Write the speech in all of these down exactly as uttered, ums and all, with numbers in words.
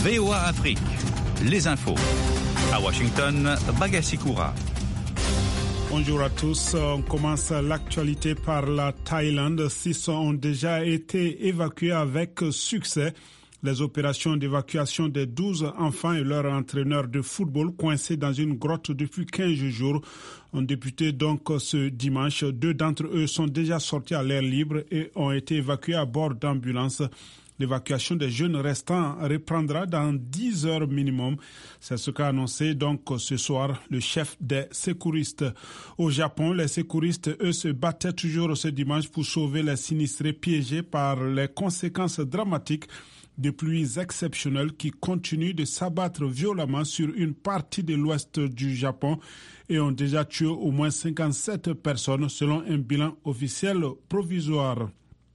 V O A Afrique, les infos. À Washington, Bagassi Koura. Bonjour à tous. On commence l'actualité par la Thaïlande. Six ont déjà été évacués avec succès. Les opérations d'évacuation des douze enfants et leur entraîneur de football coincés dans une grotte depuis quinze jours ont débuté donc ce dimanche. Deux d'entre eux sont déjà sortis à l'air libre et ont été évacués à bord d'ambulances. L'évacuation des jeunes restants reprendra dans dix heures minimum. C'est ce qu'a annoncé donc ce soir le chef des secouristes. Au Japon, les secouristes, eux, se battaient toujours ce dimanche pour sauver les sinistrés piégés par les conséquences dramatiques de pluies exceptionnelles qui continuent de s'abattre violemment sur une partie de l'ouest du Japon et ont déjà tué au moins cinquante-sept personnes selon un bilan officiel provisoire.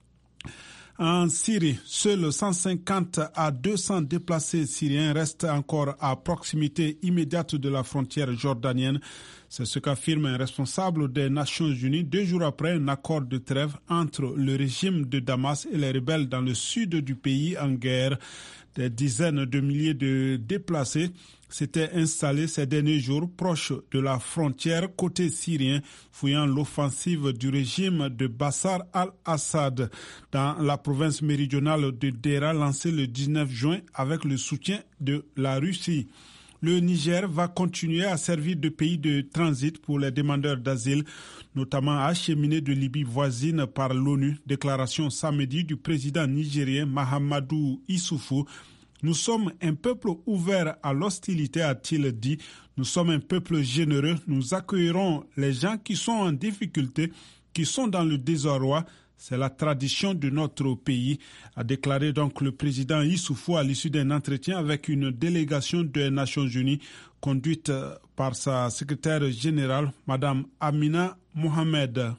En Syrie, seuls cent cinquante à deux cents déplacés syriens restent encore à proximité immédiate de la frontière jordanienne. C'est ce qu'affirme un responsable des Nations Unies deux jours après un accord de trêve entre le régime de Damas et les rebelles dans le sud du pays en guerre. Des dizaines de milliers de déplacés s'étaient installés ces derniers jours proches de la frontière côté syrien, fouillant l'offensive du régime de Bachar al-Assad dans la province méridionale de Deraa lancée le dix-neuf juin avec le soutien de la Russie. Le Niger va continuer à servir de pays de transit pour les demandeurs d'asile, notamment acheminés de Libye voisine par l'ONU. Déclaration samedi du président nigérien Mahamadou Issoufou. Nous sommes un peuple ouvert à l'hostilité, a-t-il dit. Nous sommes un peuple généreux. Nous accueillerons les gens qui sont en difficulté, qui sont dans le désarroi. C'est la tradition de notre pays, a déclaré donc le président Issoufou à l'issue d'un entretien avec une délégation des Nations Unies conduite par sa secrétaire générale, Madame Amina Mohamed.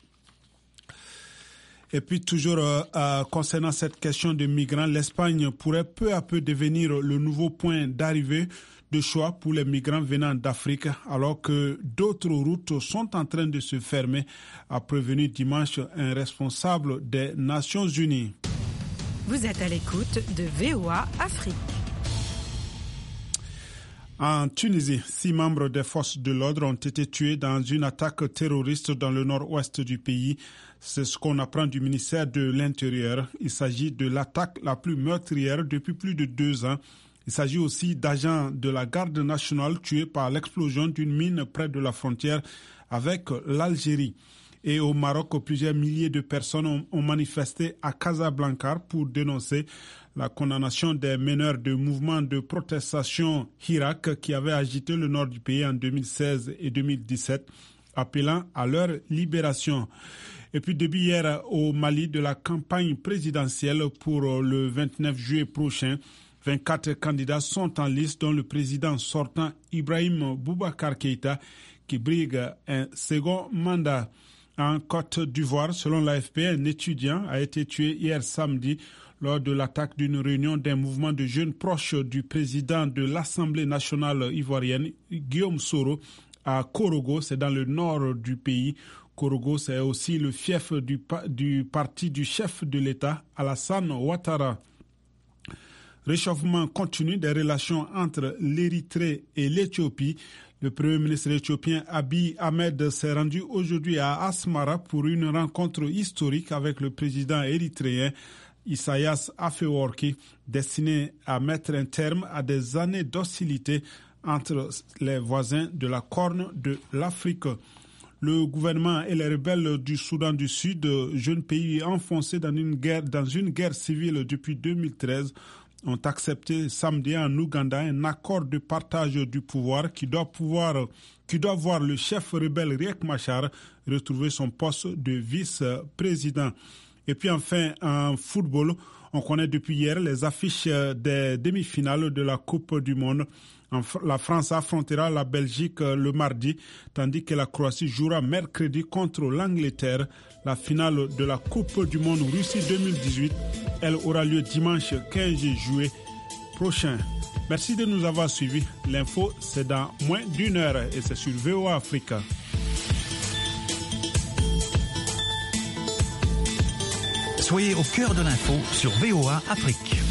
Et puis toujours euh, concernant cette question de migrants, l'Espagne pourrait peu à peu devenir le nouveau point d'arrivée de choix pour les migrants venant d'Afrique, alors que d'autres routes sont en train de se fermer, a prévenu dimanche un responsable des Nations Unies. Vous êtes à l'écoute de V O A Afrique. En Tunisie, six membres des forces de l'ordre ont été tués dans une attaque terroriste dans le nord-ouest du pays. C'est ce qu'on apprend du ministère de l'Intérieur. Il s'agit de l'attaque la plus meurtrière depuis plus de deux ans. Il s'agit aussi d'agents de la garde nationale tués par l'explosion d'une mine près de la frontière avec l'Algérie. Et au Maroc, plusieurs milliers de personnes ont, ont manifesté à Casablanca pour dénoncer la condamnation des meneurs de mouvements de protestation Hirak qui avaient agité le nord du pays en deux mille seize et deux mille dix-sept, appelant à leur libération. Et puis début hier au Mali de la campagne présidentielle pour le vingt-neuf juillet prochain, vingt-quatre candidats sont en liste, dont le président sortant Ibrahim Boubacar Keïta qui brigue un second mandat. En Côte d'Ivoire, selon l'A F P, un étudiant a été tué hier samedi lors de l'attaque d'une réunion d'un mouvement de jeunes proches du président de l'Assemblée nationale ivoirienne, Guillaume Soro, à Korogo, c'est dans le nord du pays. Korogo, c'est aussi le fief du, du parti du chef de l'État, Alassane Ouattara. Réchauffement continu des relations entre l'Érythrée et l'Éthiopie. Le Premier ministre éthiopien Abiy Ahmed s'est rendu aujourd'hui à Asmara pour une rencontre historique avec le président érythréen Isaias Afewerki, destinée à mettre un terme à des années d'hostilité entre les voisins de la Corne de l'Afrique. Le gouvernement et les rebelles du Soudan du Sud, jeune pays enfoncé dans une guerre, dans une guerre civile depuis deux mille treize, ont accepté samedi en Ouganda un accord de partage du pouvoir qui doit pouvoir, qui doit voir le chef rebelle Riek Machar retrouver son poste de vice-président. Et puis enfin, en football, on connaît depuis hier les affiches des demi-finales de la Coupe du Monde. La France affrontera la Belgique le mardi, tandis que la Croatie jouera mercredi contre l'Angleterre. La finale de la Coupe du Monde Russie deux mille dix-huit, elle aura lieu dimanche quinze juillet prochain. Merci de nous avoir suivis. L'info, c'est dans moins d'une heure et c'est sur V O A Africa. Soyez au cœur de l'info sur V O A Afrique.